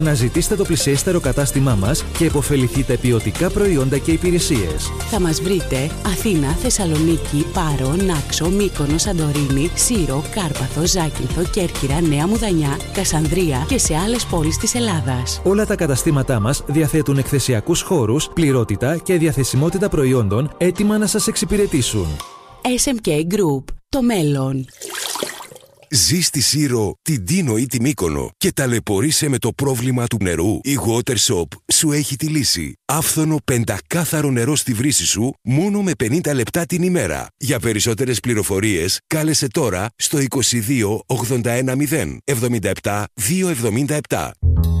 Να ζητήσετε το πλησιέστερο κατάστημά μας και επωφεληθείτε ποιοτικά προϊόντα και υπηρεσίες. Θα μας βρείτε Αθήνα, Θεσσαλονίκη, Πάρο, Νάξο, Μύκονο, Σαντορίνη, Σύρο, Κάρπαθο, Ζάκυνθο, Κέρκυρα, Νέα Μουδανιά, Κασανδρία και σε άλλες πόλεις της Ελλάδας. Όλα τα καταστήματά μας διαθέτουν εκθεσιακούς χώρους, πληρότητα και διαθεσιμότητα προϊόντων έτοιμα να σας εξυπηρετήσουν. SMK Group. Το μέλλον. Ζει στη Σύρο, την Τίνο ή τη Μύκονο και ταλαιπωρείσαι με το πρόβλημα του νερού? Η Water Shop σου έχει τη λύση. Άφθονο πεντακάθαρο νερό στη βρύση σου μόνο με 50 λεπτά την ημέρα. Για περισσότερες πληροφορίες κάλεσε τώρα στο 22 81 0 77 277.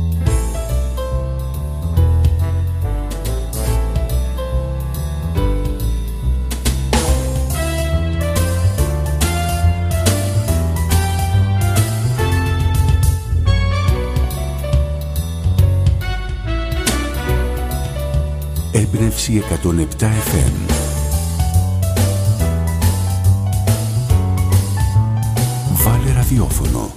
Έμπνευση 107 FM. Βάλε ραδιόφωνο.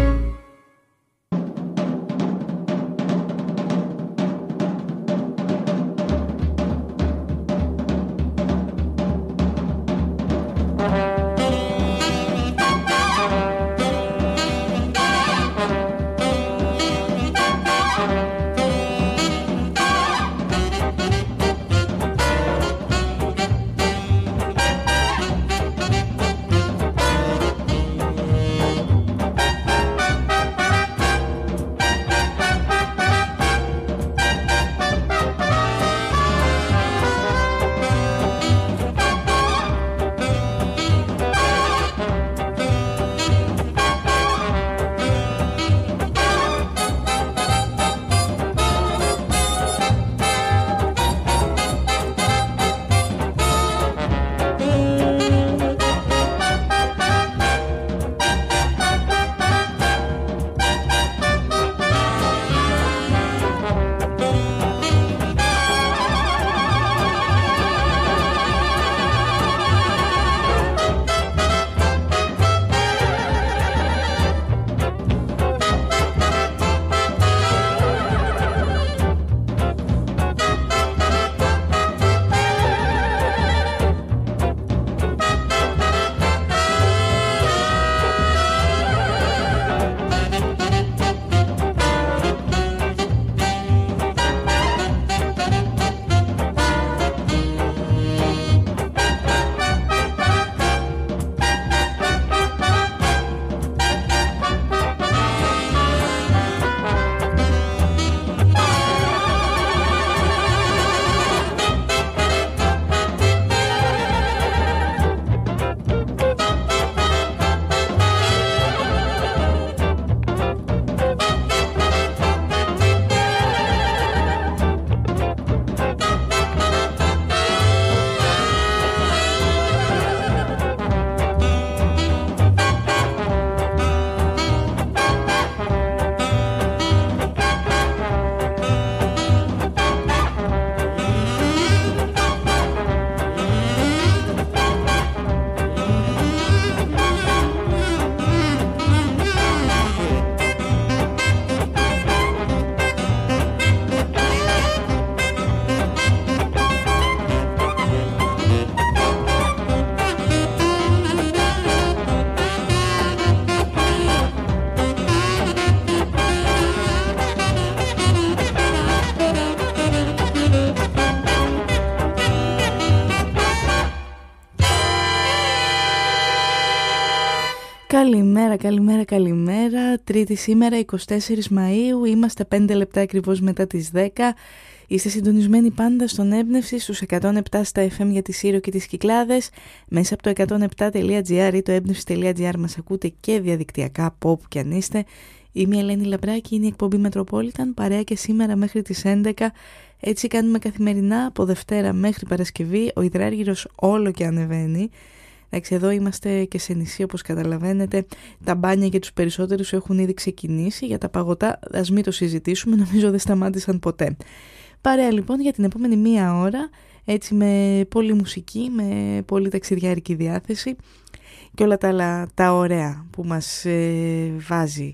Καλημέρα. Τρίτη σήμερα, 24 Μαΐου. Είμαστε 5 λεπτά ακριβώς μετά τις 10. Είστε συντονισμένοι πάντα στον Έμπνευση στους 107 στα FM για τη Σύρο και τις Κυκλάδες. Μέσα από το 107.gr ή το έμπνευση.gr μας ακούτε και διαδικτυακά από όπου κι αν είστε. Είμαι η Ελένη Λαμπράκη, είναι η εκπομπή Metropolitan, παρέα και σήμερα μέχρι τις 11. Έτσι κάνουμε καθημερινά από Δευτέρα μέχρι Παρασκευή. Ο υδράργυρος όλο και ανεβαίνει. Εντάξει, εδώ είμαστε και σε νησί όπως καταλαβαίνετε. Τα μπάνια για τους περισσότερους έχουν ήδη ξεκινήσει. Για τα παγωτά ας μην το συζητήσουμε, νομίζω δεν σταμάτησαν ποτέ. Παρέα λοιπόν για την επόμενη μία ώρα, έτσι με πολλή μουσική, με πολύ ταξιδιάρικη διάθεση και όλα τα άλλα τα ωραία που μας βάζει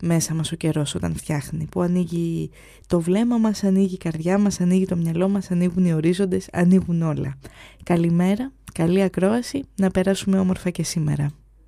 μέσα μας ο καιρός όταν φτιάχνει, που ανοίγει το βλέμμα μας, ανοίγει η καρδιά μας, ανοίγει το μυαλό μας, ανοίγουν οι ορίζοντες, ανοίγουν όλα. Καλημέρα, καλή ακρόαση, να περάσουμε όμορφα και σήμερα.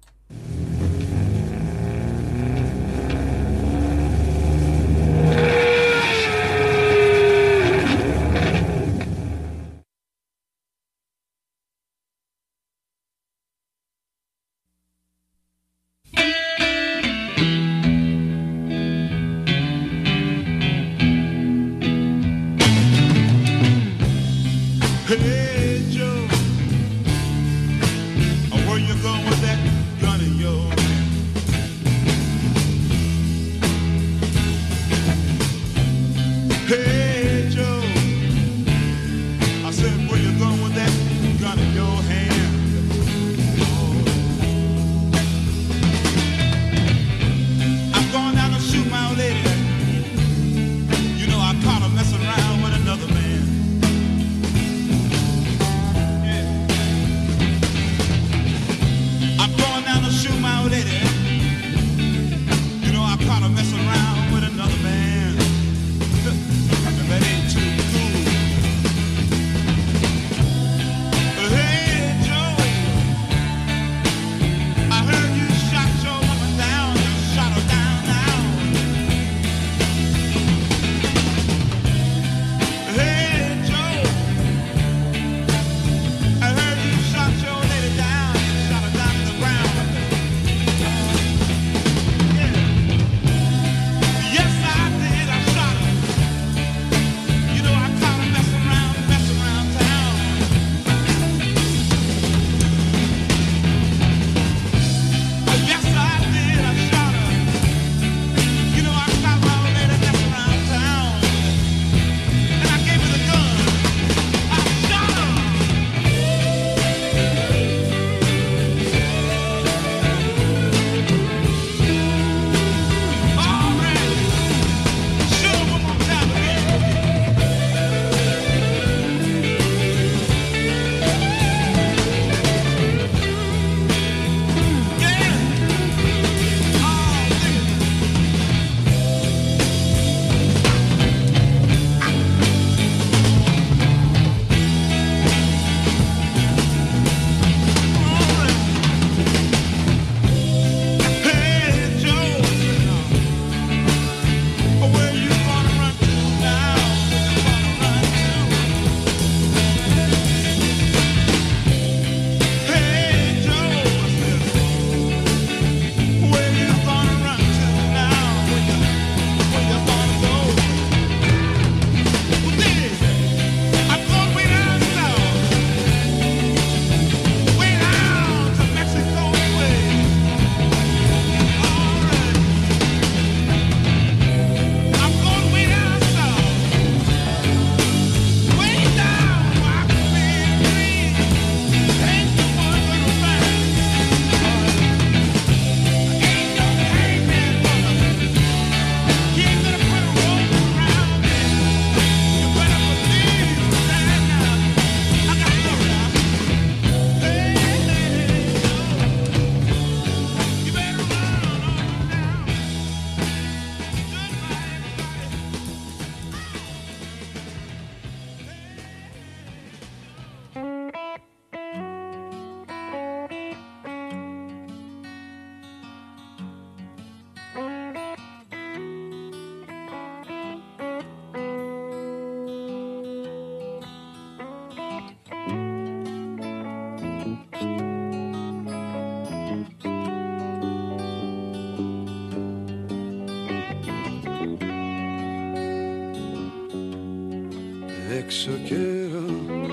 έξω καιρό,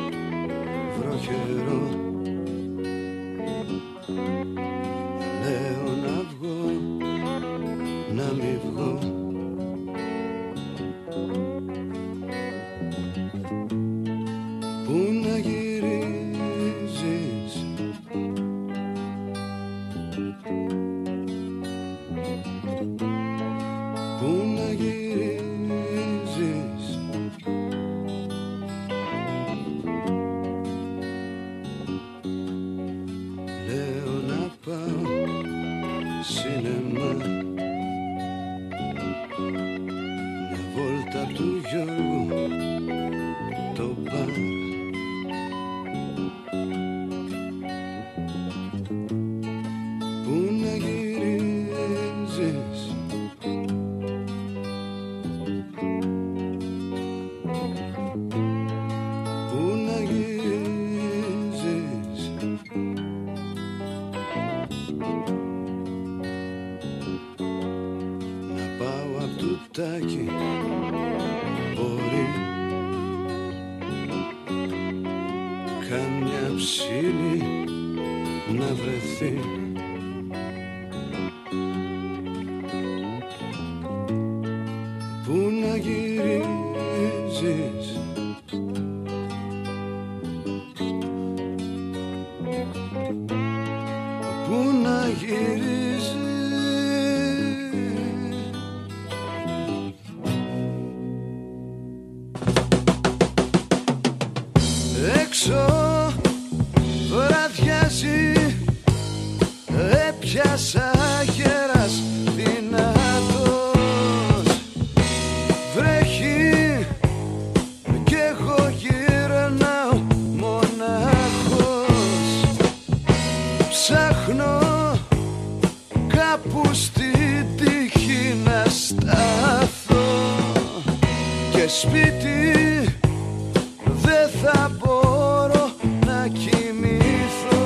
βροχερό. Λέω να βγω, να μη βγω. Πού να γυρίζεις, πού να γυρίζεις. βόλτα του Γιώργου το μπαρ. Πού να γυρίζεις, πού να γυρίζεις, να πάω απ' τουτάκι μπορεί, καμιά ψήλη να βρεθεί. Πού να γυρίζεις, πού να γυρίζεις, έξω βραδιάζει, έπιασα γέρας δυνατός, βρέχει κι εγώ γυρνάω μονάχος, ψάχνω κάπου στην τύχη να σταθώ και σπίτι δεν θα μπορώ να κοιμηθώ.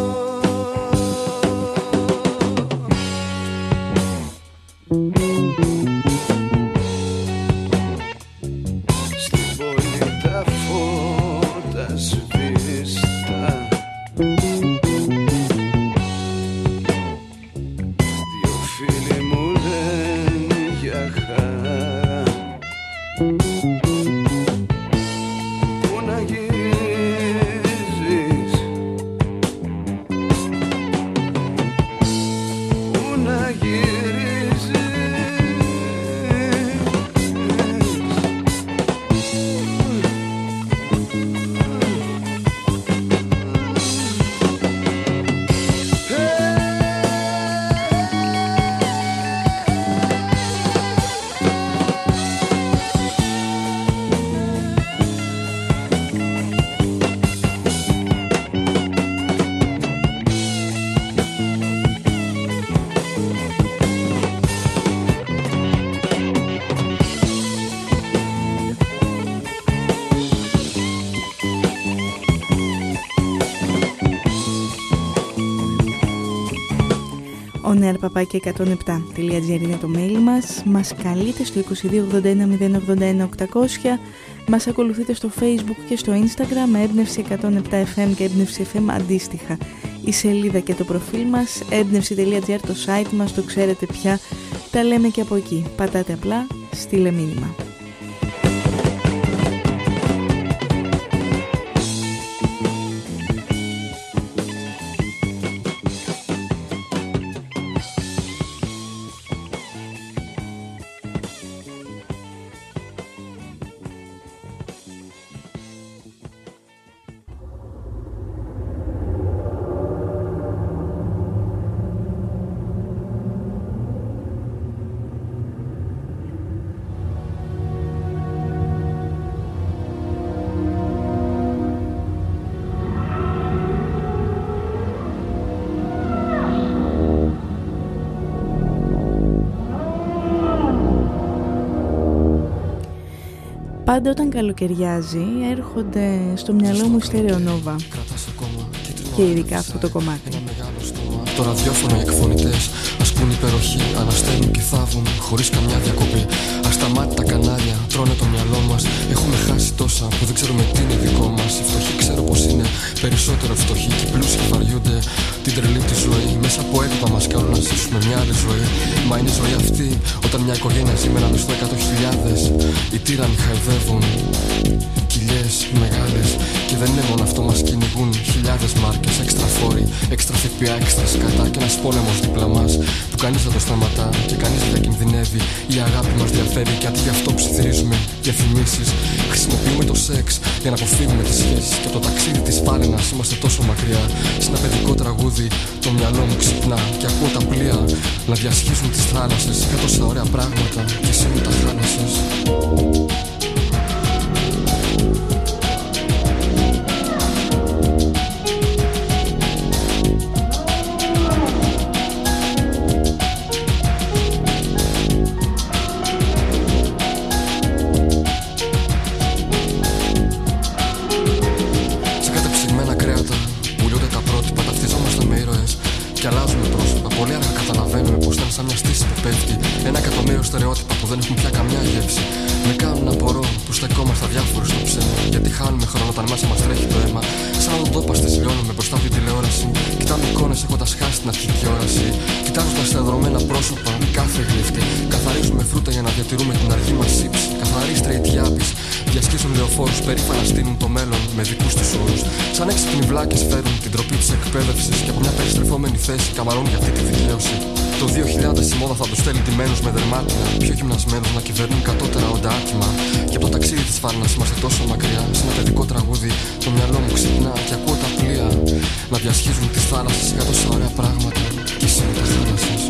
Στην πόλη τα φώτα σβήστα, δυο φίλοι μου λένε για χαρά. Πού να γυρίζεις, πού να γυρίζεις, onearpapaki107.gr είναι το mail μας. Μας καλείτε στο 2281 081 800. Μας ακολουθείτε στο Facebook και στο Instagram με έμπνευση 107FM και έμπνευση FM αντίστοιχα. Η σελίδα και το προφίλ μας, έμπνευση.gr, το site μας, το ξέρετε πια, τα λέμε και από εκεί. Πατάτε απλά, στείλε μήνυμα. Πάντα όταν καλοκαιριάζει έρχονται στο μυαλό μου η Στερεονόβα και ειδικά αυτό το κομμάτι. Το ραδιόφωνο οι εκφωνητές ασκούν υπεροχή, αναστέλνουν και θάβουν χωρίς καμιά διακοπή. Ασταμάτητα κανάλια τρώνε το μυαλό μας. Έχουμε χάσει τόσα που δεν ξέρουμε τι είναι δικό μας. Οι φτωχοί ξέρω πως είναι περισσότερο φτωχοί και οι πλούσιοι βαριούνται την τρελή τη ζωή. Μέσα από έπιπα μας κάνουν να ζήσουμε μια άλλη ζωή. Μα είναι η ζωή αυτή όταν μια οικογένεια ζει με ένα μισθό 100.000. Οι τύρανοι χαϊδεύουν και οι κοιλιές μεγάλες. Και δεν είναι μόνο αυτό, μας κυνηγούν χιλιάδες μάρκες. Έξτρα φόροι, έξτρα ΦΠΑ, έξτρα σκατά. Και ένας πόλεμος δίπλα μας που κανείς δεν το σταματά και κανείς δεν διακινδυνεύει. Η αγάπη μας διαφέρει και αντί γι' αυτό ψιθυρίζουμε διαφημίσεις. Χρησιμοποιούμε το σεξ για να αποφύγουμε τις σχέσεις. Και από το ταξίδι της φάλαινας είμαστε τόσο μακριά. Σε ένα παιδικό τραγούδι το μυαλό μου ξυπνά και ακούω τα πλοία να διασχίζουν τις θάλασσες. Για τόσα ωραία πράγματα και εσύ μου τα χάλασες. Στερεότυπα που δεν έχουν πια καμιά γεύση. Με κάνουν να απορώ που στεκόμαστε αδιάφοροι στο ψέμα. Γιατί χάνουμε χρόνο όταν μέσα μας τρέχει το αίμα. Σαν οδοντόπαστες λιώνουμε μπροστά από την τηλεόραση. Κοιτάμε εικόνες έχοντας χάσει την αρχική όραση. Κοιτάζοντας τα εδρωμένα πρόσωπα, κάθε γλύφτη. Καθαρίζουμε φρούτα για να διατηρούμε την αργή μας ύψη. Καθαροί straight yuppies διασχίζουν λεωφόρους, περήφανα στείλουν το μέλλον με δικούς τους όρους. Σαν έξυπνοι βλάκες φέρουν την τροπή της εκπαίδευσης. Και από μια περιστρεφόμενη θέση καμαρώνουν για αυτή τη δικαίωση. Το 2000 η μόδα θα τους στέλνει τιμένους με δερμάτινα. Πιο γυμνασμένους να κυβερνούν κατώτερα όντα άτιμα. Και από το ταξίδι της φάρνας είμαστε τόσο μακριά. Σε ένα παιδικό τραγούδι το μυαλό μου ξυπνά και ακούω τα πλοία να διασχίζουν τις θάλασσες για τόσα ωραία πράγματα. Και εσύ μου τα χάλασες.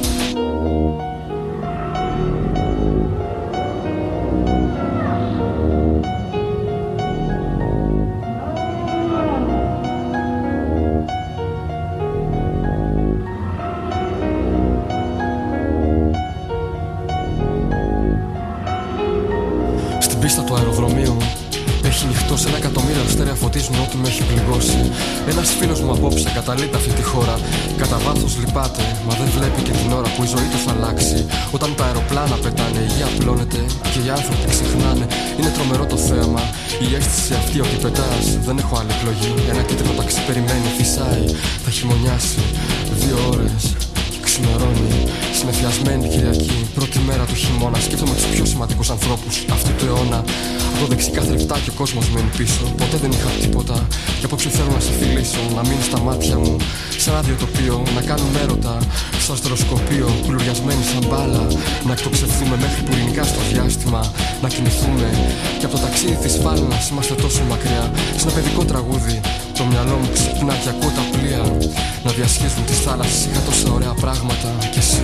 Πίστα του αεροδρομίου έχει νυχτό σε 1 εκατομμύριο αστέρια φωτίζουν ό,τι με έχει πληγώσει. Ένας φίλος μου απόψε καταλείται αυτή τη χώρα. Κατά βάθος λυπάται, μα δεν βλέπει και την ώρα που η ζωή του θα αλλάξει. Όταν τα αεροπλάνα πετάνε, η γη απλώνεται και οι άνθρωποι ξεχνάνε. Είναι τρομερό το θέαμα, η αίσθηση αυτή ότι πετάς. Δεν έχω άλλη εκλογή. Ένα κίτρινο ταξί περιμένει, φυσάει, θα χειμωνιάσει. 2 ώρες. Ξημερώνει, συνεφιασμένη Κυριακή, πρώτη μέρα του χειμώνα. Σκέφτομαι τους πιο σημαντικούς ανθρώπους αυτού του αιώνα. Από το δεξί καθρεφτά και ο κόσμος μένει πίσω. Ποτέ δεν είχα τίποτα. Και απόψε θέλω να σε φιλήσω, να μείνει στα μάτια μου. Σε ένα διοτοπίο, να κάνουμε έρωτα. Στο αστροσκοπείο, κουλουριασμένοι σαν μπάλα. Να εκτοξευθούμε μέχρι που ειρηνικά στο διάστημα. Να κοιμηθούμε. Και από το ταξίδι της φάλαινας είμαστε τόσο μακριά. Σε ένα παιδικό τραγούδι. Το μυαλό μου ξυπνά και ακούω τα πλοία να διασχίζουν τις θάλασσες. Είχα τόσα ωραία πράγματα κι εσύ.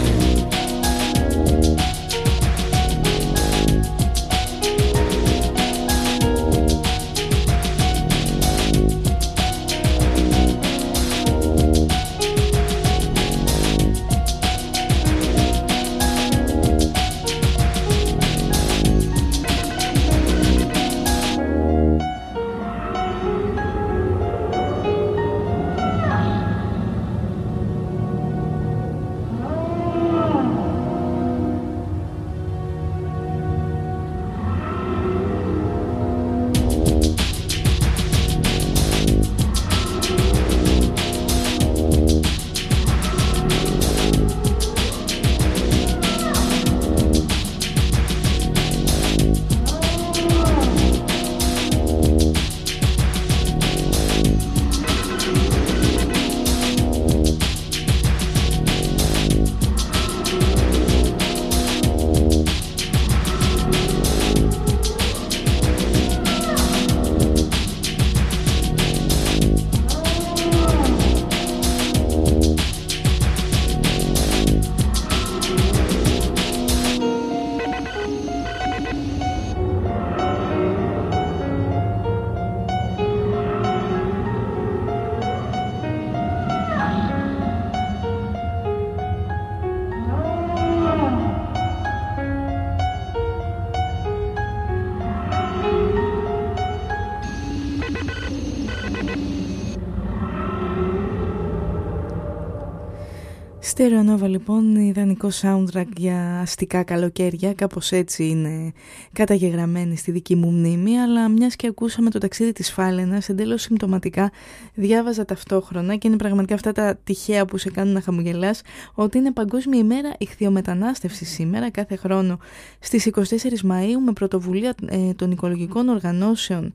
Στερεονόβα λοιπόν, ιδανικό soundtrack για αστικά καλοκαίρια, κάπως έτσι είναι καταγεγραμμένη στη δική μου μνήμη, αλλά μιας και ακούσαμε το ταξίδι της φάλαινας, εντελώς συμπτωματικά διάβαζα ταυτόχρονα και είναι πραγματικά αυτά τα τυχαία που σε κάνουν να χαμογελάς, ότι είναι Παγκόσμια ημέρα ιχθυομετανάστευσης σήμερα, κάθε χρόνο στις 24 Μαΐου, με πρωτοβουλία των οικολογικών οργανώσεων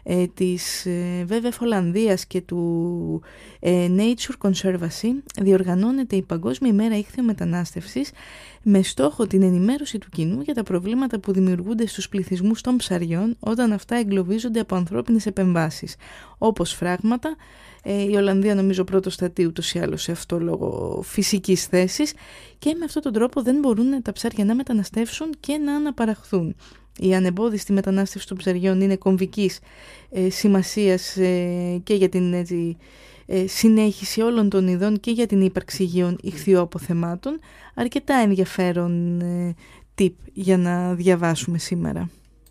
της WWF Ολλανδίας και του Nature Conservancy διοργανώνεται η Παγκόσμια ημέρα Ιχθυομετανάστευσης με στόχο την ενημέρωση του κοινού για τα προβλήματα που δημιουργούνται στους πληθυσμούς των ψαριών όταν αυτά εγκλωβίζονται από ανθρώπινες επεμβάσεις, όπως φράγματα. Η Ολλανδία νομίζω πρώτο στατεί ούτως ή άλλως σε αυτό λόγω φυσικής θέσης, και με αυτόν τον τρόπο δεν μπορούν τα ψάρια να μεταναστεύσουν και να αναπαραχθούν. Η ανεμπόδιστη μετανάστευση των ψαριών είναι κομβικής σημασίας και για την συνέχιση όλων των ειδών και για την ύπαρξη υγιών ιχθυοαποθεμάτων. Αρκετά ενδιαφέρον tip για να διαβάσουμε σήμερα.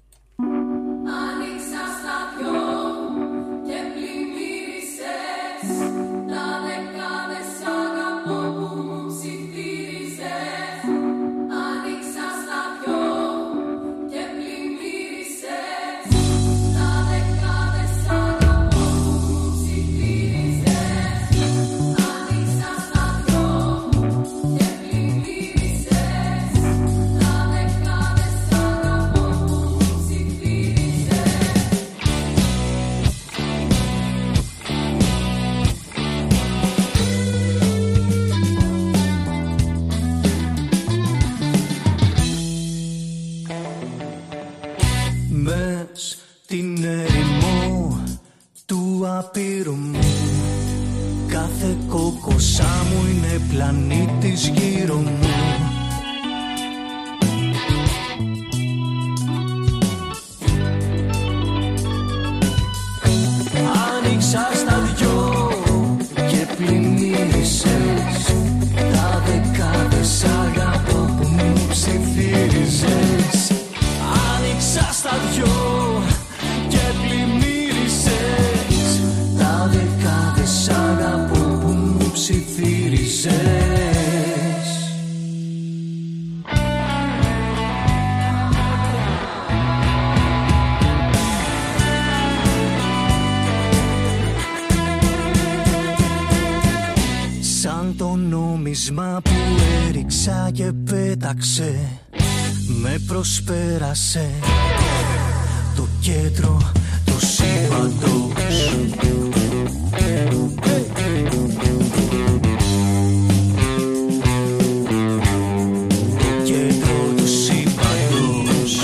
Την ερημό του απείρου μου, κάθε κόκκοσά μου είναι πλανήτης γύρω μου. Άνοιξα στα δυο και πλημμύρισες τα δεκάδες αγαπώ που μου ψιθύριζες. Άνοιξα στα δυο και πλημμύρισες τα δεκάδες αγαπώ που μου ψιθύριζες. Σαν το νόμισμα που έριξα και πέταξε, με προσπέρασε το κέντρο του σύμπαντος. Το κέντρο του σύμπαντος.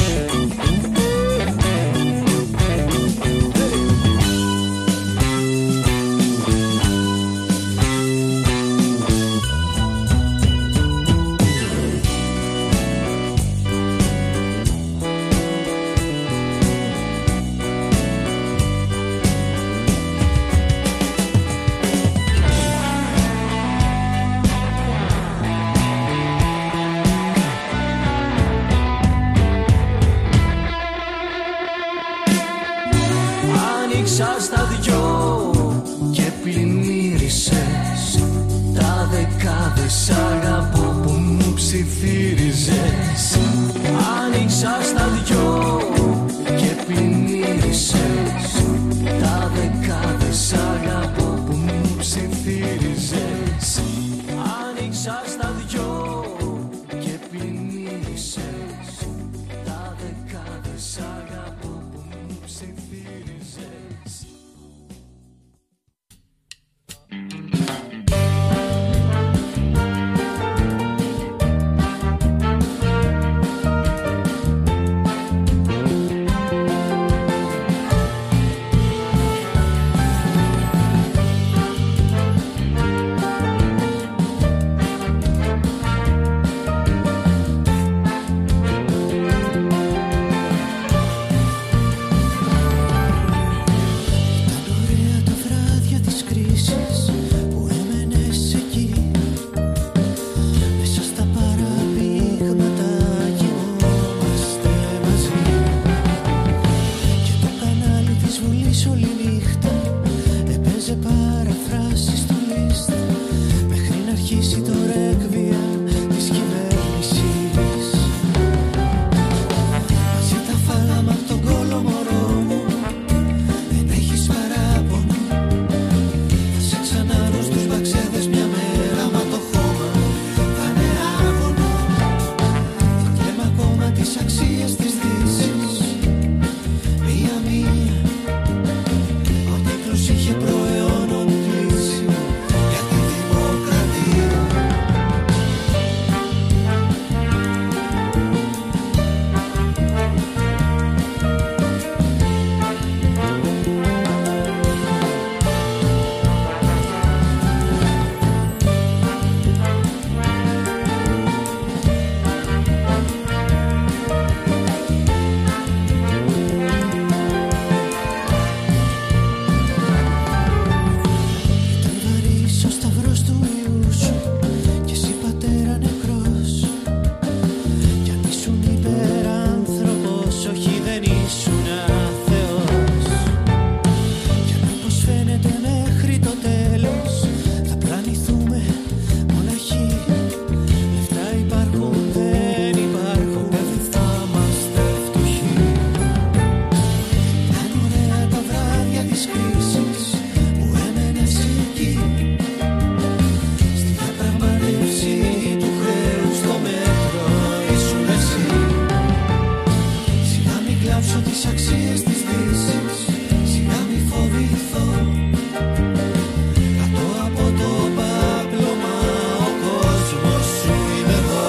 Άνοιξα στα δυο και πλημμύρισες τα δεκάδες αγαπώ που μου ψιθύριζες. Άνοιξα στα δυο και πλημμύρισες τα δεκάδες αγαπώ που μου ψιθύριζες. Άνοιξα στα δυο και πλημμύρισες τα δεκάδες αγαπώ που μου ψιθύριζες. τις αξίες της δύσης, σιγά μη φοβηθώ. Κάτω από το πάπλωμα ο κόσμος σου είμαι εγώ.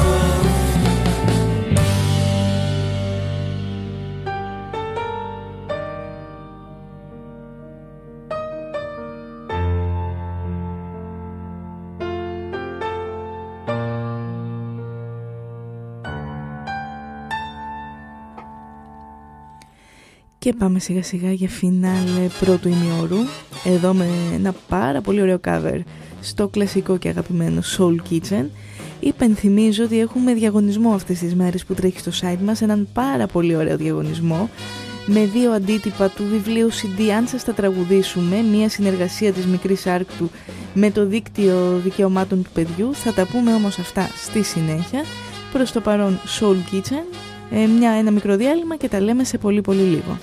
Και πάμε σιγά σιγά για φινάλε πρώτου ημιώρου, εδώ με ένα πάρα πολύ ωραίο cover στο κλασικό και αγαπημένο Soul Kitchen. Υπενθυμίζω ότι έχουμε διαγωνισμό αυτές τις μέρες που τρέχει στο site μας, έναν πάρα πολύ ωραίο διαγωνισμό με 2 αντίτυπα του βιβλίου CD αν σας τα τραγουδήσουμε, μια συνεργασία της Μικρής Άρκτου με το δίκτυο δικαιωμάτων του παιδιού. Θα τα πούμε όμως αυτά στη συνέχεια. Προς το παρόν Soul Kitchen, ένα μικρό διάλειμμα και τα λέμε σε πολύ πολύ λίγο.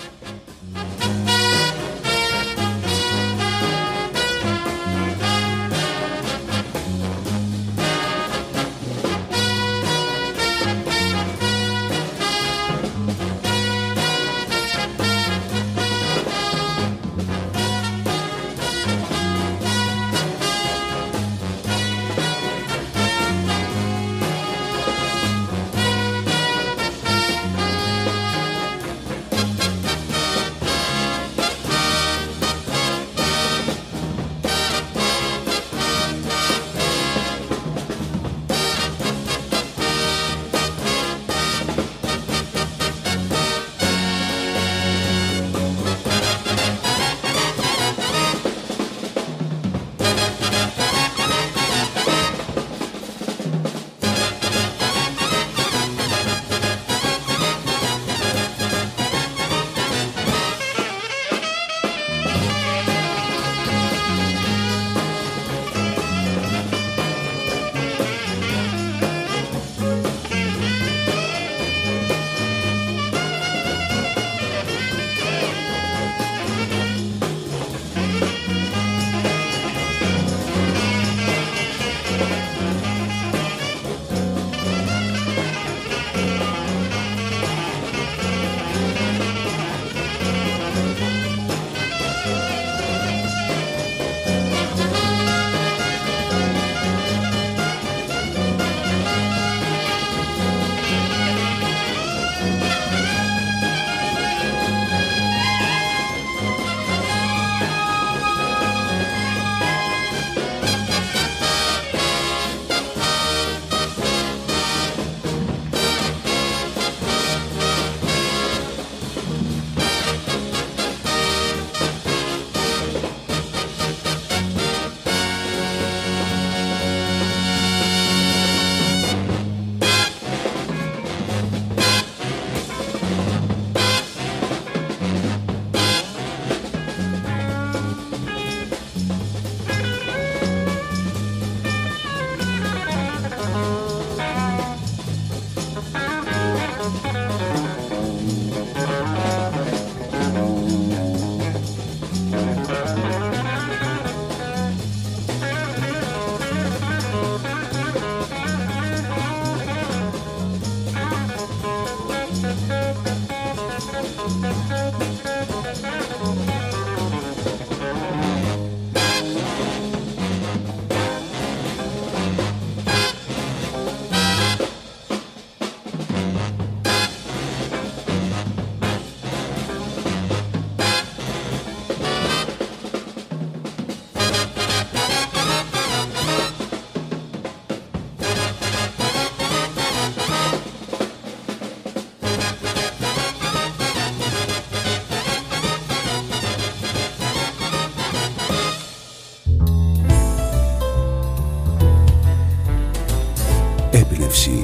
Έμπνευση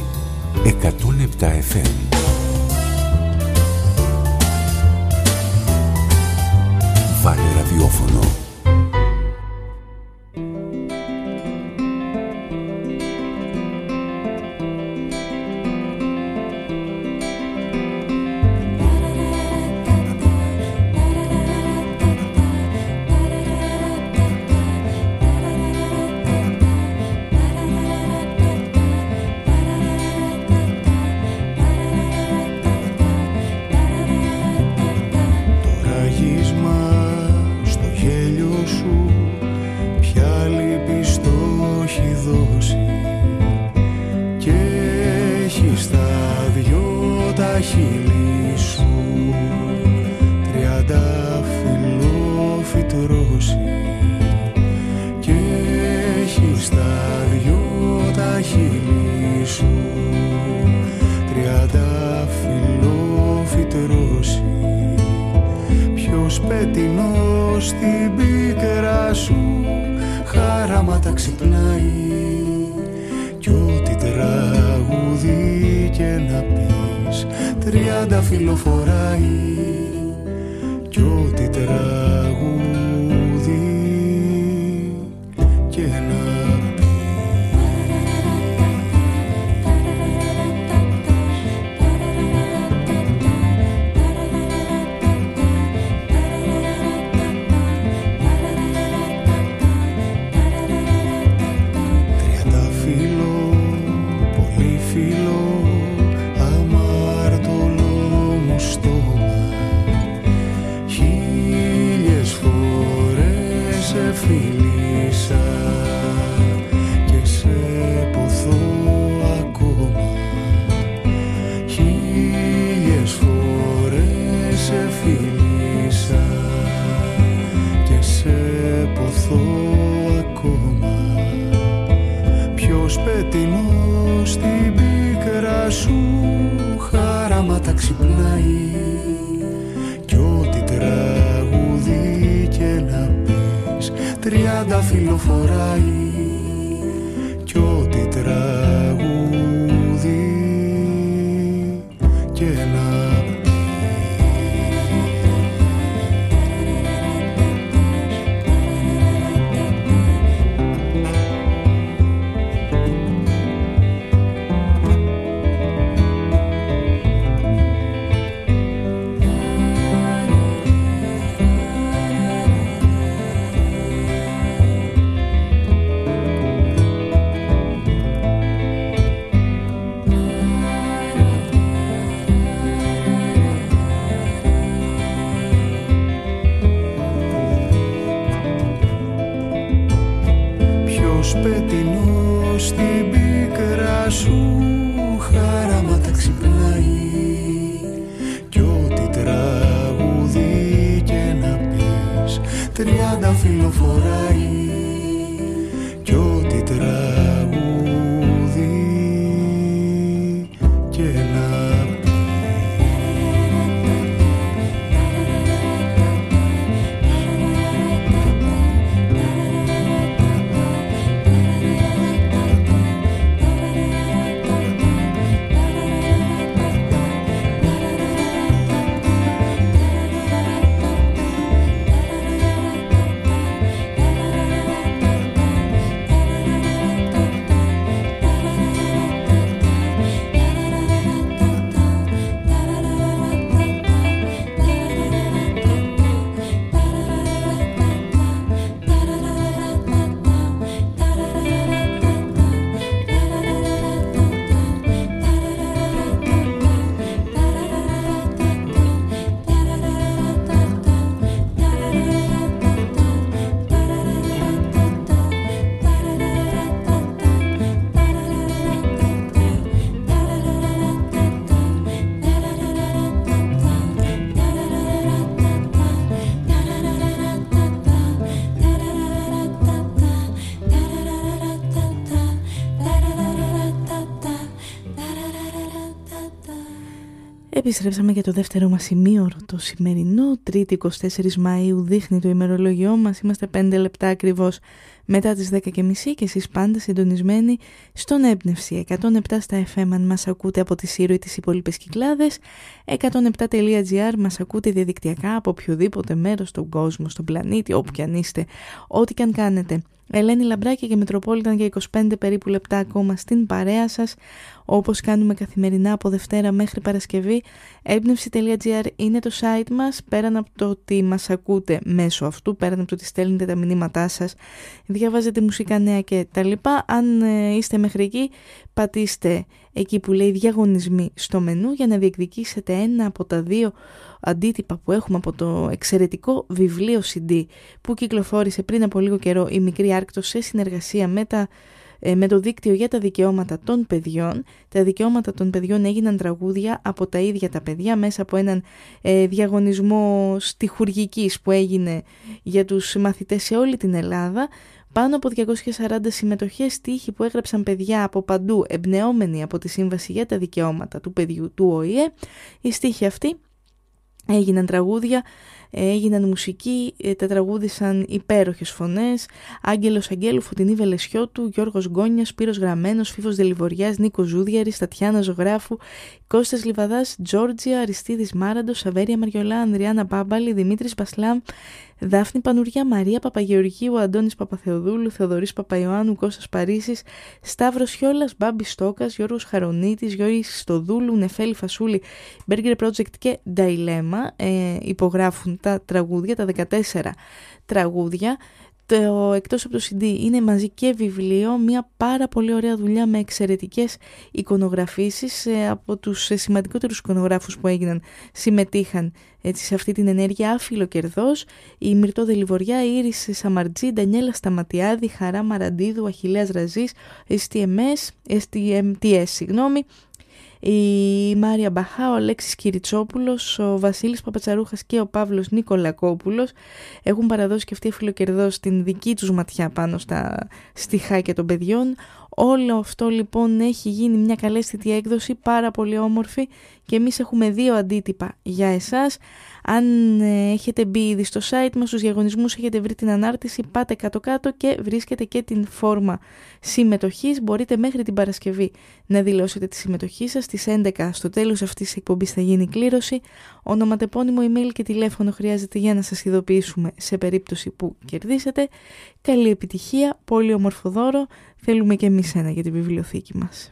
107 FM. Βάλε ραδιόφωνο. πετεινό στην πίκρα σου χαράματα ξυπνάει κι ό,τι τραγούδι και να πεις 30 φιλοφοράει κι ό,τι τραγούδι και να πετεινό στην πίκρα σου χαράματα ξυπνάει κι ό,τι τραγούδι και να πεις 30 φιλοφοράει κι ό,τι τραγούδι και να πετεινό στην πίκρα σου χαράματα ξυπνάει κι ό,τι τραγούδι και να πεις 30 φιλοφοράει κι ό,τι τραγούδι και να Επιστρέψαμε για το δεύτερο μας ημίωρο, το σημερινό, 3η 24 Μαΐου, δείχνει το ημερολογιό μας. Είμαστε 5 λεπτά ακριβώς μετά τις 10.30 και εσείς πάντα συντονισμένοι στον Έμπνευση. 107 στα FM αν μας ακούτε από τη Σύρο ή τις υπόλοιπες Κυκλάδες, 107.gr μας ακούτε διαδικτυακά από οποιοδήποτε μέρος στον κόσμο, στον πλανήτη, όπου κι αν είστε, ό,τι κι αν κάνετε. Ελένη Λαμπράκη και Μετροπόλιταν για 25 περίπου λεπτά ακόμα στην παρέα σας, όπως κάνουμε καθημερινά από Δευτέρα μέχρι Παρασκευή. Έμπνευση.gr είναι το site μας. Πέραν από το ότι μας ακούτε μέσω αυτού, πέραν από το ότι στέλνετε τα μηνύματά σας, διαβάζετε μουσικά νέα και τα λοιπά, αν είστε μέχρι εκεί, πατήστε εκεί που λέει διαγωνισμοί στο μενού για να διεκδικήσετε ένα από τα δύο αντίτυπα που έχουμε από το εξαιρετικό βιβλίο CD που κυκλοφόρησε πριν από λίγο καιρό η Μικρή Άρκτος σε συνεργασία με το δίκτυο για τα δικαιώματα των παιδιών. Τα δικαιώματα των παιδιών έγιναν τραγούδια από τα ίδια τα παιδιά μέσα από έναν διαγωνισμό στιχουργικής που έγινε για τους μαθητές σε όλη την Ελλάδα. Πάνω από 240 συμμετοχές, στίχοι που έγραψαν παιδιά από παντού, εμπνεόμενοι από τη Σύμβαση για τα Δικαιώματα του Παιδιού του ΟΗΕ. Οι στίχοι αυτοί έγιναν τραγούδια, έγιναν μουσική, τα τραγούδισαν υπέροχες φωνές. Άγγελος Αγγέλου, Φωτεινή Βελεσιώτου, Γιώργος Γκόνιας, Σπύρος Γραμμένος, Φίβος Δελιβοριάς, Νίκος Ζούδιαρης, Τατιάνα Ζωγράφου, Κώστας Λιβαδάς, Τζόρτζια, Αριστίδης Μάραντος, Σαβέρια Μαριολά, Ανδριάννα Μπάμπαλη, Δημήτρης Μπασλάμ, Δάφνη Πανουριά, Μαρία Παπαγεωργίου, Αντώνης Παπαθεοδούλου, Θεοδωρής Παπαϊωάννου, Κώστας Παρίσης, Σταύρος Χιόλας, Μπάμπη Στόκας, Γιώργος Χαρονίτης, Γιώργης Στοδούλου, Νεφέλη Φασούλη, Burger Project και Dilemma υπογράφουν τα τραγούδια, τα 14 τραγούδια. Εκτός από το CD είναι μαζί και βιβλίο, μια πάρα πολύ ωραία δουλειά με εξαιρετικές εικονογραφήσεις από τους σημαντικότερους εικονογράφους που συμμετείχαν έτσι, σε αυτή την ενέργεια. Άφιλο Κερδός, η Μυρτώ Δελιβοριά, η Ήρης Σαμαρτζή, Ντανιέλα Σταματιάδη, Χαρά Μαραντίδου, Αχιλλέας Ραζής, STMS, η Μάρια Μπαχά, ο Αλέξης Κυριτσόπουλος, ο Βασίλης Παπατσαρούχας και ο Παύλος Νικολακόπουλος έχουν παραδώσει και αυτοί Αφιλοκερδός την δική τους ματιά πάνω στα στιχάκια των παιδιών. Όλο αυτό λοιπόν έχει γίνει μια καλέσθητη έκδοση, πάρα πολύ όμορφη, και εμείς έχουμε 2 αντίτυπα για εσάς. Αν έχετε μπει ήδη στο site μας, στους διαγωνισμούς έχετε βρει την ανάρτηση, πάτε κάτω-κάτω και βρίσκετε και την φόρμα συμμετοχής. Μπορείτε μέχρι την Παρασκευή να δηλώσετε τη συμμετοχή σας. Στις 11 στο τέλος αυτής της εκπομπής θα γίνει η κλήρωση. Ονοματεπώνυμο, email και τηλέφωνο χρειάζεται για να σας ειδοποιήσουμε σε περίπτωση που κερδίσετε. Καλή επιτυχία, πολύ όμορφο δώρο. Θέλουμε και εμείς ένα για τη βιβλιοθήκη μας.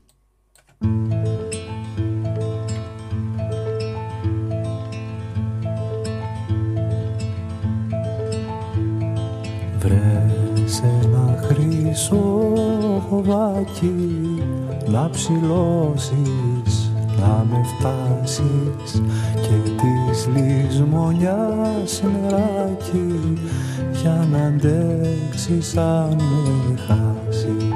Βρες ένα χρυσό κοβάκι να ψηλώσεις, να με φτάσεις, και της λησμονιάς νεράκι για να αντέξεις αν με χάσεις.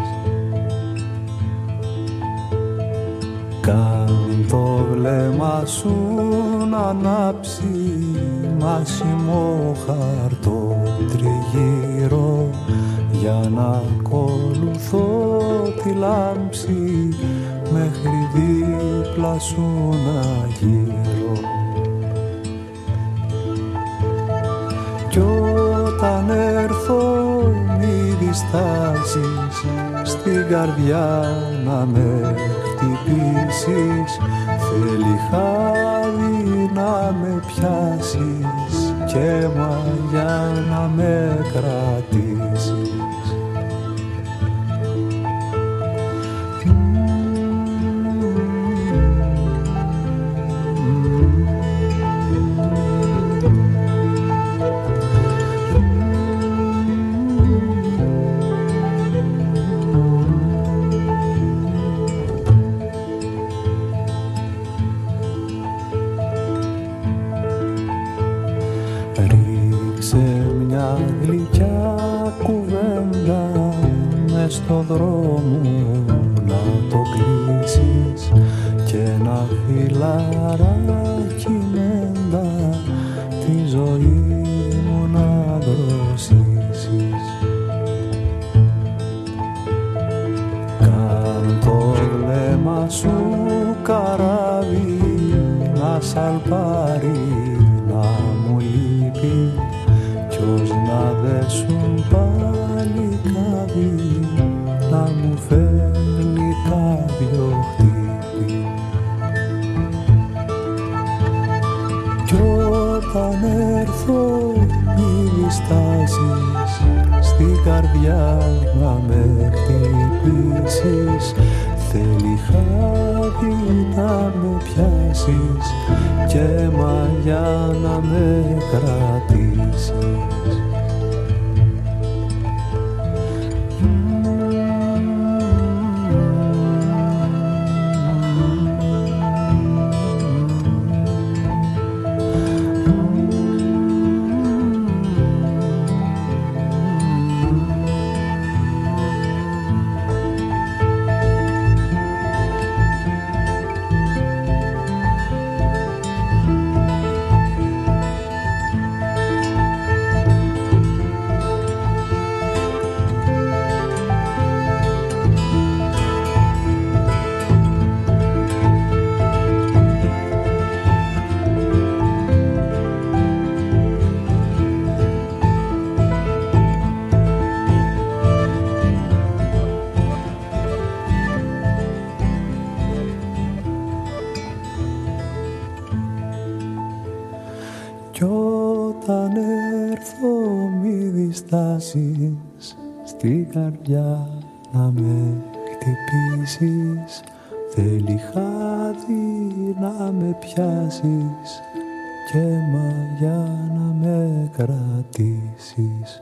Κάν το βλέμμα σου να ανάψει μάσιμο χαρτό τριγύρω, για να ακολουθώ τη λάμψη μέχρι δίπλα σου να γύρω. Κι όταν έρθω μη διστάσεις, στην καρδιά να με χτυπήσεις, θέλει χάδι να με πιάσεις και μαλλιά να με κρατήσεις. Στο δρόμο να το κλείσεις και ένα φιλαράκι μέντα τη ζωή μου να δροσίσεις. Κάν το βλέμμα σου καράβι να σαλπάρει, να μου λείπει κι ως να δέσουν πάλι κάβει, να μου φέρνει κάποιο χτύπη. Κι όταν έρθω μη διστάσεις, στην καρδιά να με χτυπήσεις, θέλει χάδι να με πιάσεις και μαλλιά να με κρατήσεις. Κι όταν έρθω μη διστάσεις στην καρδιά να με χτυπήσεις. Θέλει χάδι να με πιάσεις και μαγιά να με κρατήσεις.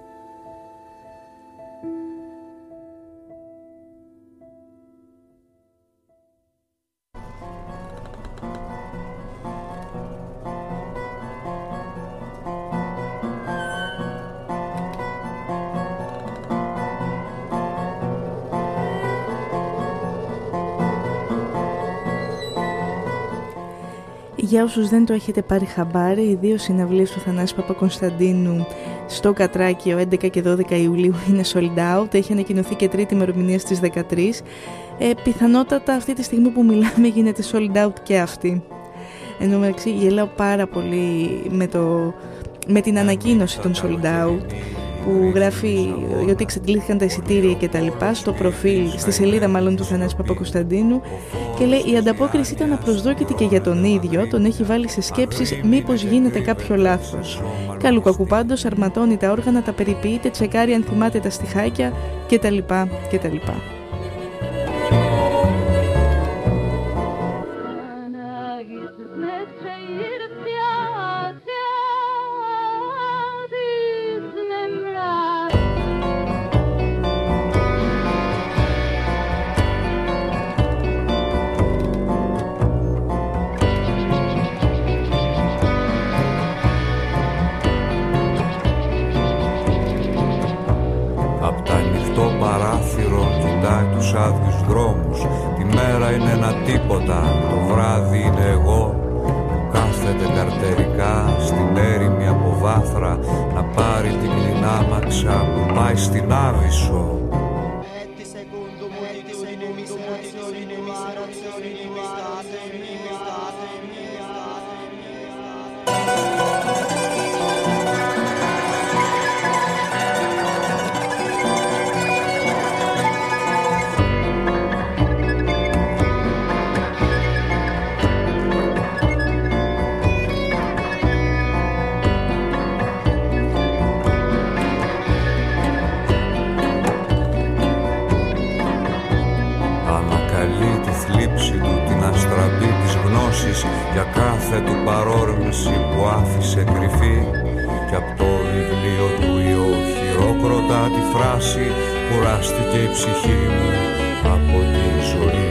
Για όσους δεν το έχετε πάρει χαμπάρι, οι δύο συναυλίες του Θανάση Παπακωνσταντίνου στο Κατράκιο 11 και 12 Ιουλίου είναι sold out. Έχει ανακοινωθεί και τρίτη ημερομηνία στις 13. Πιθανότατα αυτή τη στιγμή που μιλάμε γίνεται sold out και αυτή. Εν τω μεταξύ γελάω πάρα πολύ με την ανακοίνωση των sold out, που γράφει ότι εξαντλήθηκαν τα εισιτήρια και τα λοιπά στο προφίλ, στη σελίδα μάλλον του Θανάση Παπακωνσταντίνου, και λέει η ανταπόκριση ήταν απροσδόκητη και για τον ίδιο, τον έχει βάλει σε σκέψεις μήπως γίνεται κάποιο λάθος. Καλού κακού πάντως αρματώνει τα όργανα, τα περιποιείται, τσεκάρει αν θυμάται τα στιχάκια κτλ. Τους άδειους δρόμους, τη μέρα είναι ένα τίποτα, το βράδυ είναι εγώ που κάθεται καρτερικά στην έρημη από βάθρα να πάρει την κλινάμαξα που πάει στην Άβυσσο. Για κάθε του παρόρμηση που άφησε κρυφή, και απ' το βιβλίο του Ιωχειρόκροτα τη φράση κουράστηκε η ψυχή μου από τη ζωή.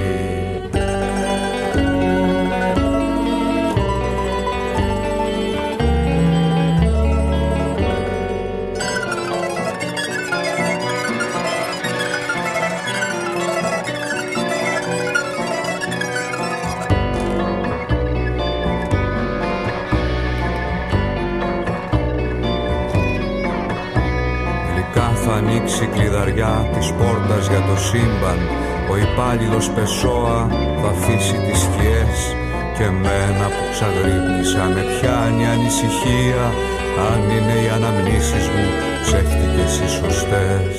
Ανοίξει η κλειδαριά της πόρτας για το σύμπαν. Ο υπάλληλος Πεσόα θα αφήσει τις σκιές και εμένα που ξαγρύπνησα με πιάνει ανησυχία αν είναι οι αναμνήσεις μου ψεύτικες ή σωστές.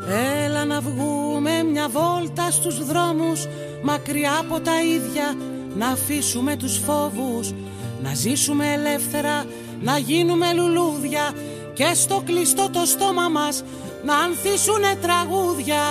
Έλα να βγούμε μια βόλτα στους δρόμους, μακριά από τα ίδια, να αφήσουμε τους φόβους, να ζήσουμε ελεύθερα, να γίνουμε λουλούδια και στο κλειστό το στόμα μας να ανθίσουνε τραγούδια.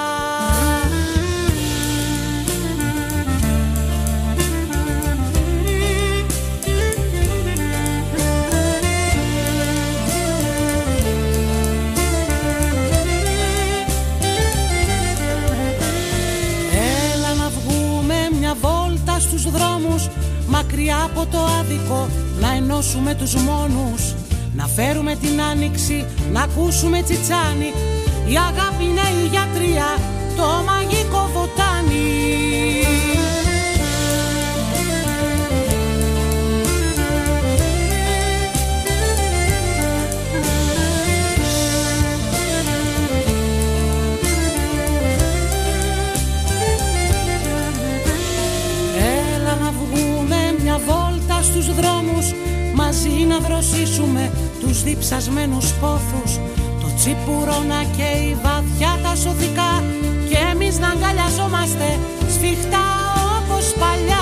Στους δρόμους, μακριά από το άδικο, να ενώσουμε τους μόνους, να φέρουμε την άνοιξη, να ακούσουμε τσιτσάνι. Η αγάπη είναι η γιατρία, το μαγικό βοτάνι. Στους δρόμους, μαζί να δροσίσουμε τους διψασμένους πόθους, το τσιπουρώνα και η βαθιά τα σωθικά, και εμείς να αγκαλιαζόμαστε σφιχτά όπως παλιά.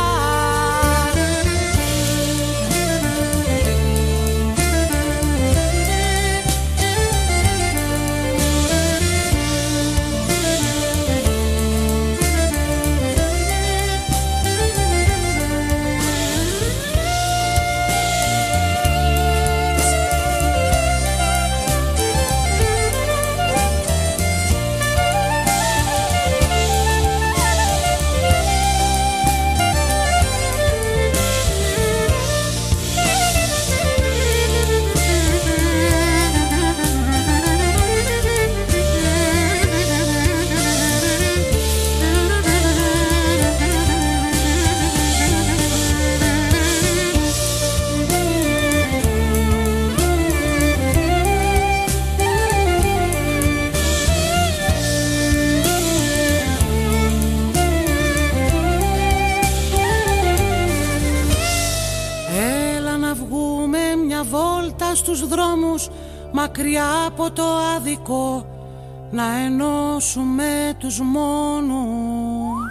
Στους δρόμους, μακριά από το άδικο, να ενώσουμε τους μόνους.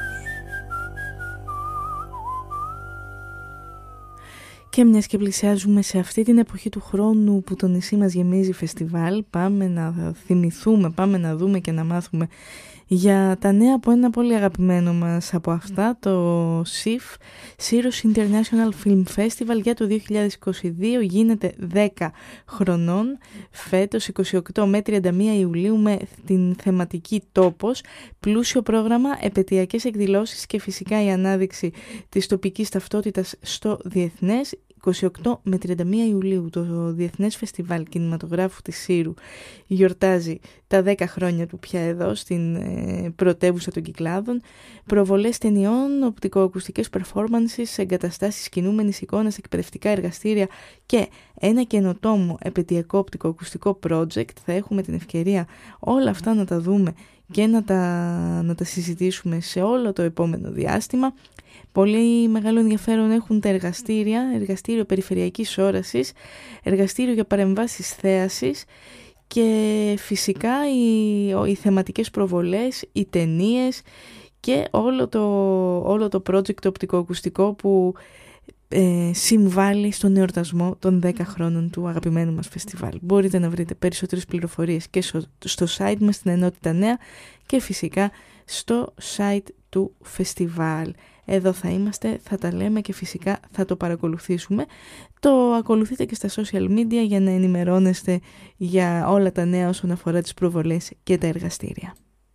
Και μιας και πλησιάζουμε σε αυτή την εποχή του χρόνου που το νησί μας γεμίζει φεστιβάλ, πάμε να θυμηθούμε, πάμε να δούμε και να μάθουμε για τα νέα από ένα πολύ αγαπημένο μας από αυτά, το SIF, Syros International Film Festival, για το 2022. Γίνεται 10 χρονών φέτος, 28 με 31 Ιουλίου, με την θεματική τόπος, πλούσιο πρόγραμμα, επετειακές εκδηλώσεις και φυσικά η ανάδειξη της τοπικής ταυτότητας στο διεθνές. 28 με 31 Ιουλίου το Διεθνές Φεστιβάλ Κινηματογράφου της Σύρου γιορτάζει τα 10 χρόνια του πια εδώ στην πρωτεύουσα των Κυκλάδων. Προβολές ταινιών, οπτικοακουστικές performances, εγκαταστάσεις κινούμενης εικόνας, εκπαιδευτικά εργαστήρια και ένα καινοτόμο επαιτειακό οπτικοακουστικό project. Θα έχουμε την ευκαιρία όλα αυτά να τα δούμε και να τα συζητήσουμε σε όλο το επόμενο διάστημα. Πολύ μεγάλο ενδιαφέρον έχουν τα εργαστήρια, εργαστήριο περιφερειακής όρασης, εργαστήριο για παρεμβάσεις θέασης και φυσικά οι θεματικές προβολές, οι ταινίες και όλο το project οπτικοακουστικό που συμβάλλει στον εορτασμό των 10 χρόνων του αγαπημένου μας φεστιβάλ. Μπορείτε να βρείτε περισσότερες πληροφορίες και στο site μας, στην Ενότητα Νέα, και φυσικά στο site του φεστιβάλ. Εδώ θα είμαστε, θα τα λέμε και φυσικά θα το παρακολουθήσουμε. Το ακολουθείτε και στα social media για να ενημερώνεστε για όλα τα νέα όσον αφορά τις προβολές και τα εργαστήρια.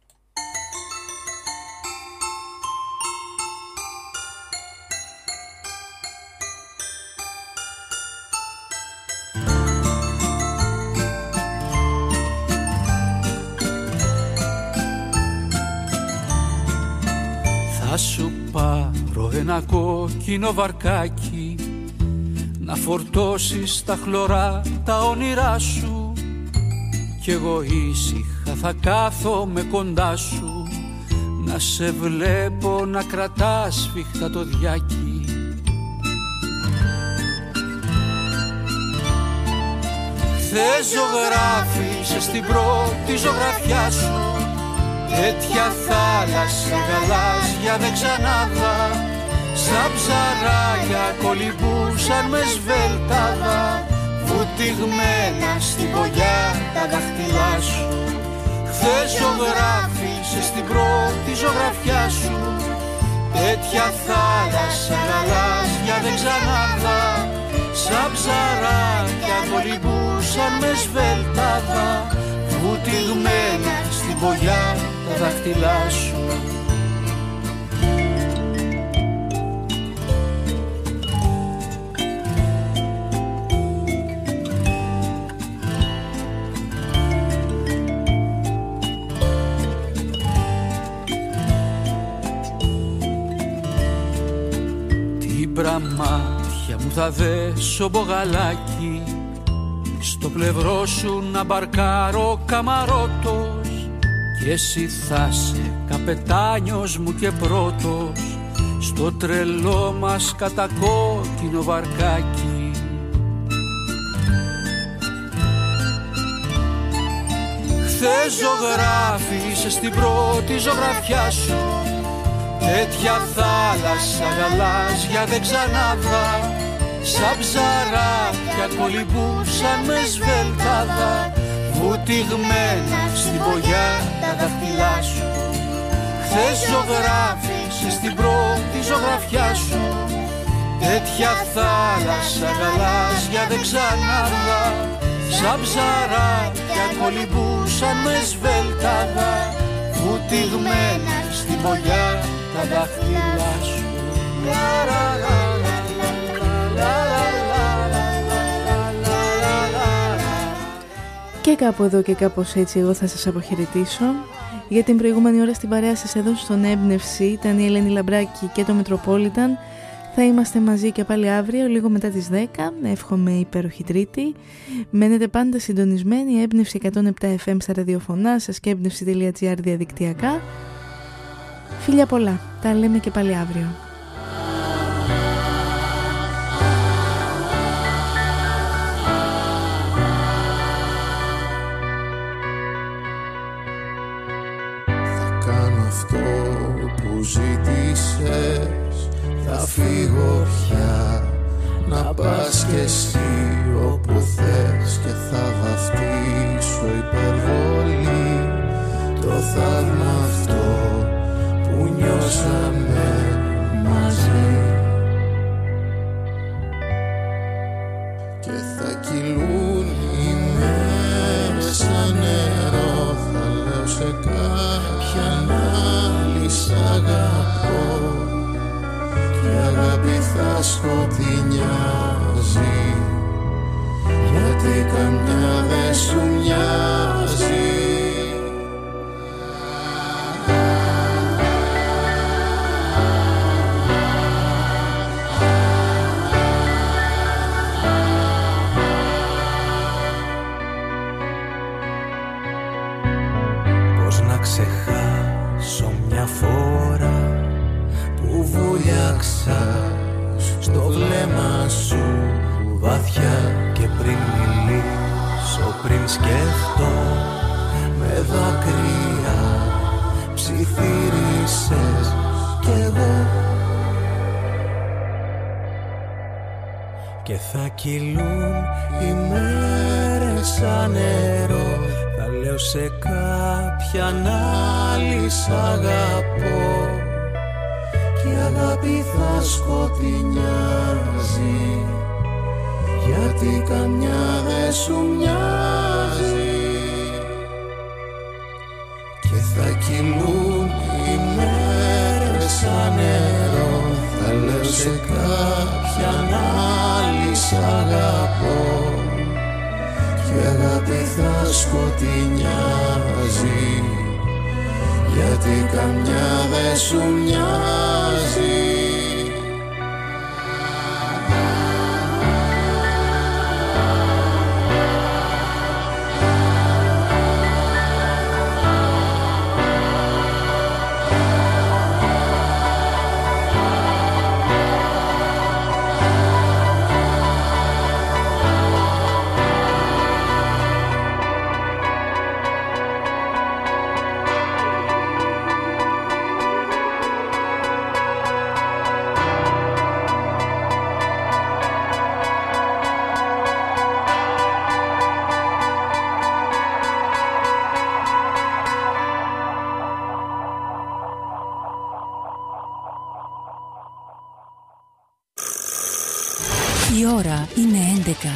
Θα σου πάρω ένα κόκκινο βαρκάκι να φορτώσεις τα χλωρά τα όνειρά σου, κι εγώ ήσυχα θα κάθομαι κοντά σου, να σε βλέπω να κρατάς σφιχτά το διάκι. Χθες ζωγράφησες στην πρώτη ζωγραφιά σου τέτοια θάλασσα γαλάζια δεν ξανάδα, σαν ψαράκια κολυμπούσαν με σβέλταδα, βουτυγμένα στην πογιά τα δάχτυλά σου. Χθες ζωγράφησες στην πρώτη ζωγραφιά σου τέτοια θάλασσα γαλάζια δεν ξανάδα, σαν ψαράκια κολυμπούσαν με σβέλταδα, βουτυγμένα στην πογιά τα δάχτυλά σου. Μάτια μου θα δέσω μπογαλάκι, στο πλευρό σου να μπαρκάρω καμαρότος, και εσύ θα σε καπετάνιος μου και πρώτος, στο τρελό μας κατακόκκινο βαρκάκι. Χθες ζωγράφησες στην πρώτη ζωγραφιά σου τέτοια θάλασσα γαλάζια δεν ξανάδα, σαν ψαράκια κολυμπούσαν με σβέλταδα, βουτυγμένα στην πογιά τα δάχτυλά σου. Χθες ζωγράφησες στην πρώτη ζωγραφιά σου τέτοια θάλασσα γαλάζια δεν ξανάδα, σαν ψαράκια κολυμπούσαν με σβέλταδα, βουτυγμένα στην πογιά τα δάχτυλά σου. Και κάπου εδώ και κάπως έτσι εγώ θα σας αποχαιρετήσω. Για την προηγούμενη ώρα στην παρέα σας εδώ στον Έμπνευση ήταν η Ελένη Λαμπράκη και το Μετροπόλιταν. Θα είμαστε μαζί και πάλι αύριο λίγο μετά τις 10. Εύχομαι υπέροχη Τρίτη. Μένετε πάντα συντονισμένοι. Έμπνευση 107 FM στα ραδιοφωνά σας και έμπνευση.gr διαδικτυακά. Φίλια πολλά. Τα λέμε και πάλι αύριο. Θα κάνω αυτό που ζήτησες, θα φύγω πια, να πας κι εσύ όπου θες, και θα βαφτίσω υπερβολή το θαύμα αυτό που νιώσαμε μαζί, και θα κυλούν οι μέρες σαν νερό, θα λέω σε κάποιαν άλλη σ' αγαπώ, και η αγάπη θα σκοτεινιάζει, γιατί καμιά δεν σου μοιάζει. Πώς να ξεχάσω μια φορά που βουλιάξα στο βλέμμα σου βαθιά, και πριν μιλήσω, πριν σκεφτώ, με δάκρυα ψιθύρισες κι εγώ, και θα κυλούν οι μέρες σαν νερό, θα λέω σε κάποιαν άλλη σ' αγαπώ, και η αγάπη θα σκοτεινιάζει, γιατί καμιά δεν σου μοιάζει, και θα κυλούν οι μέρες σαν νερό, θα λέω σε κάποιαν άλλη σ' αγαπώ, και η αγάπη θα σκοτεινιάζει, γιατί καμιά δεν σου μοιάζει. Η ώρα είναι 11.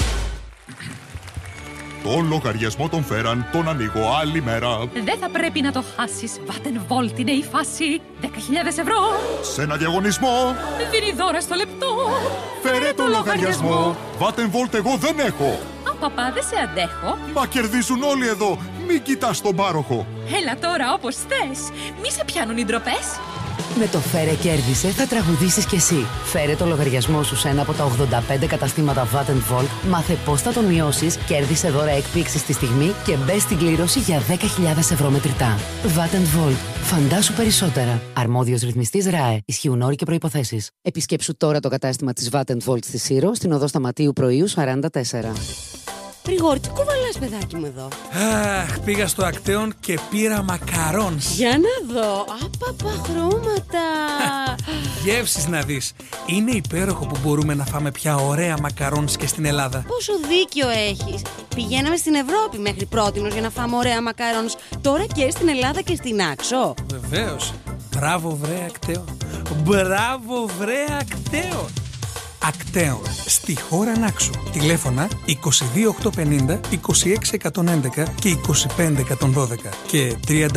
Τον λογαριασμό τον φέραν, τον ανοίγω άλλη μέρα. Δεν θα πρέπει να το χάσεις. Vattenvolt είναι η φάση. 10.000 ευρώ. Σε ένα διαγωνισμό. Δίνει δώρα στο λεπτό. Φέρε το λογαριασμό. Vattenvolt εγώ δεν έχω. Παπά, δεν σε αντέχω. Μα κερδίζουν όλοι εδώ. Μην κοιτάς τον πάροχο. Έλα τώρα όπως θες. Μη σε πιάνουν οι ντροπές. Με το Φέρε Κέρδισε θα τραγουδήσεις κι εσύ. Φέρε το λογαριασμό σου σε ένα από τα 85 καταστήματα Vattenvolt, μάθε πώς θα τον μειώσεις, κέρδισε δώρα έκπληξης στη στιγμή και μπες στην κλήρωση για 10.000 ευρώ μετρητά. Vattenvolt. Φαντάσου περισσότερα. Αρμόδιος ρυθμιστής ΡΑΕ. Ισχύουν όροι και προϋποθέσεις. Επισκέψου τώρα το κατάστημα της Vattenvolt στη Σύρο, στην οδό Σταματίου Πρωίου 44. Γρηγόρη, τι κουβαλάς, παιδάκι μου, εδώ? Αχ, πήγα στο Ακτέον και πήρα μακαρόνς. Για να δω. Απαπα, χρώματα. Γεύσεις να δεις. Είναι υπέροχο που μπορούμε να φάμε πια ωραία μακαρόνς και στην Ελλάδα. Πόσο δίκιο έχεις. Πηγαίναμε στην Ευρώπη μέχρι πρότινος για να φάμε ωραία μακαρόνς. Τώρα και στην Ελλάδα και στην Άξο. Βεβαίως. Μπράβο βρε Ακτέον. Μπράβο βρε Ακτέον. Ακτέον, στη χώρα Νάξου. Τηλέφωνα 22850 26111 και 25112 και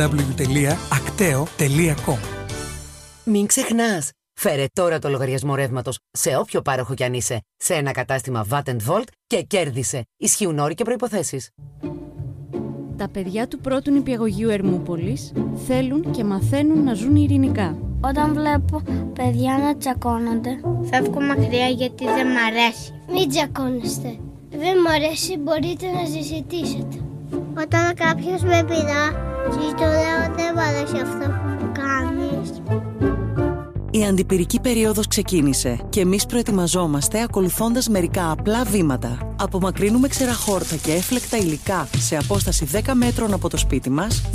www.akteo.com. Μην ξεχνάς, φέρε τώρα το λογαριασμό ρεύματος σε όποιο πάροχο κι αν είσαι σε ένα κατάστημα Vattenvolt και κέρδισε. Ισχύουν όροι και προϋποθέσεις. Τα παιδιά του πρώτου νηπιαγωγείου Ερμούπολης θέλουν και μαθαίνουν να ζουν ειρηνικά. Όταν βλέπω παιδιά να τσακώνονται, φεύγω μακριά γιατί δεν μ' αρέσει. Μην τσακώνεστε. Δεν μ' αρέσει, μπορείτε να συζητήσετε. Όταν κάποιος με πειρά, του λέω δεν μ' αρέσει αυτό που κάνεις. Η αντιπυρική περίοδος ξεκίνησε και εμείς προετοιμαζόμαστε ακολουθώντας μερικά απλά βήματα. Απομακρύνουμε ξερά χόρτα και έφλεκτα υλικά σε απόσταση 10 μέτρων από το σπίτι μας,